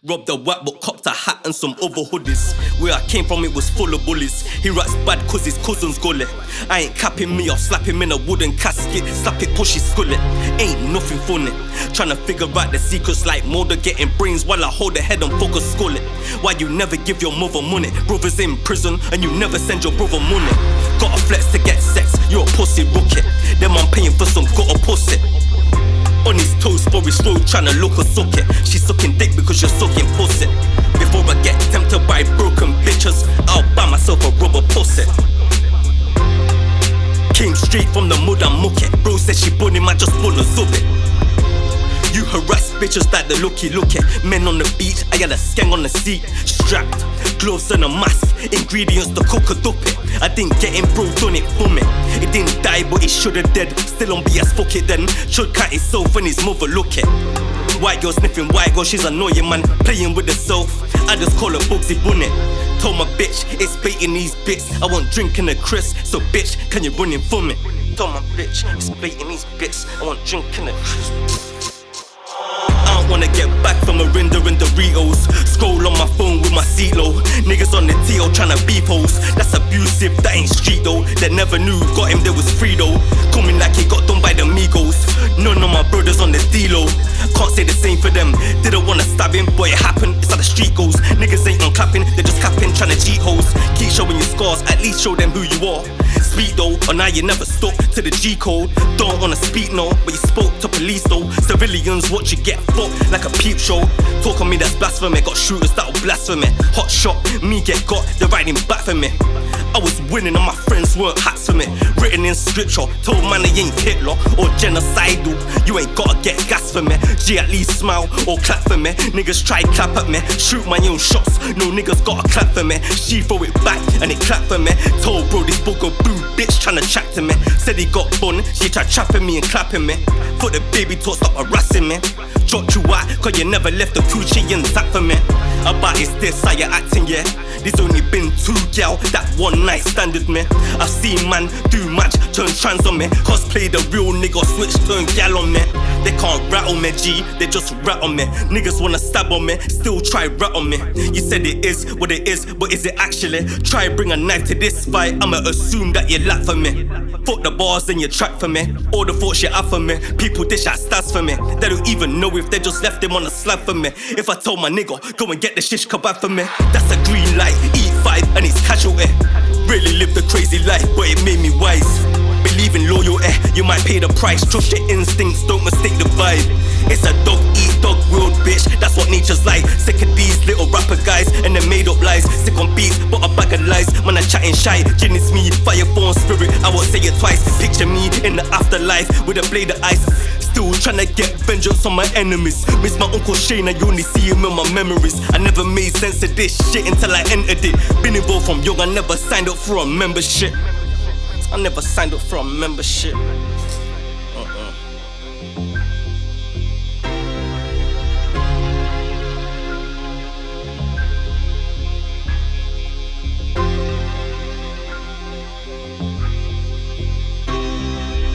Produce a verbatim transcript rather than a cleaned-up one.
Robbed a white but copped a hat and some other hoodies. Where I came from it was full of bullies. He writes bad cause his cousin's gully. I ain't capping me, I'll slap him in a wooden casket. Slap it, push his skull it. Ain't nothing funny. Tryna figure out the secrets like Mulder getting brains while I hold the head and focus skull it. Why you never give your mother money? Brother's in prison and you never send your brother money. Gotta flex to get sex, you're a pussy rookie. Then I'm paying for some gutter pussy. On his toes for his road, tryna look a socket. She's sucking dick because you're sucking pussy. Before I get tempted by broken bitches, I'll buy myself a rubber pussy. Came straight from the mud and muck it. Bro said she born him, I just pull a zub it. You harass bitches like the looky looky. Men on the beach, I had a skeng on the seat. Strapped, gloves and a mask. Ingredients to cook a dup it. I didn't get him, bro, done it for me. It didn't die, but it shoulda dead. Still on B S, fuck it then. Should cut himself and his mother look it. White girl sniffing white girl, she's annoying man. Playing with herself, I just call her Bugsy Bunny. Told my bitch, it's baiting these bits. I want drink and a crisp, so bitch, can you run in for me? Told my bitch, it's baiting these bits. I want drink and a crisp. I don't wanna get back from a render and Doritos. Scroll on my phone with my seat low. Niggas on the T O tryna beef hoes. That's abusive, that ain't street though. They never knew, got him, there was free though. Coming like he got done by the Migos. None of my brothers on the D-Lo. Can't say the same for them. Didn't wanna stab him, boy it happened, it's how the street goes. Niggas ain't on clapping, they're just capping, tryna cheat hoes. Keep showing your scars, at least show them who you are. Speak though, or now you never stuck to the G code. Don't wanna speak no, but you spoke to police though. Civilians watch you get fucked like a peep show. Talk on me, that's blasphemy. Got shooters that'll blasphemy. Hot shot, me get got, they're riding back for me. I was winning and my friends weren't hats for me. Written in scripture, told man they ain't Hitler or genocidal. You ain't gotta get gas for me. G at least smile or clap for me. Niggas try clap at me, shoot my own shots. No niggas gotta clap for me. She throw it back and it clap for me. Told bro this booger boo bitch tryna chat to me. Said he got bun, she tried trapping me and clapping me. Put the baby talk, stop harassing me. Dropped you out, cause you never left the coochie intact for me. About is this how you acting, yeah? There's only been two gal that one night stand with me. I've seen man do match, turn trans on me. Cosplay the real nigga, switch, turn gal on me. They can't rattle me, G, they just rat on me. Niggas wanna stab on me, still try rat on me. You said it is what it is, but is it actually? Try bring a knife to this fight, I'ma assume that you laugh for me. Fuck the bars in your track for me. All the thoughts you have for me. People dish out stats for me. They don't even know if they just left him on a slab for me. If I told my nigga, go and get the shish kebab for me. That's a green light, eat five and it's casualty. Really lived a crazy life, but it made me wise. Believe in loyalty, you might pay the price. Trust your instincts, don't mistake the vibe. It's a dog eat dog world, bitch, that's what nature's like. Sick of these little rapper guys and their made up lies. Sick on beats, but a bag of lies. Man, I chatting shy, gin is me, fire born spirit. I won't say it twice. Picture me in the afterlife with a blade of ice. Still tryna get vengeance on my enemies. Miss my Uncle Shane, I only see him in my memories. I never made sense of this shit until I entered it. Been involved from young, I never signed up for a membership. I never signed up for a membership.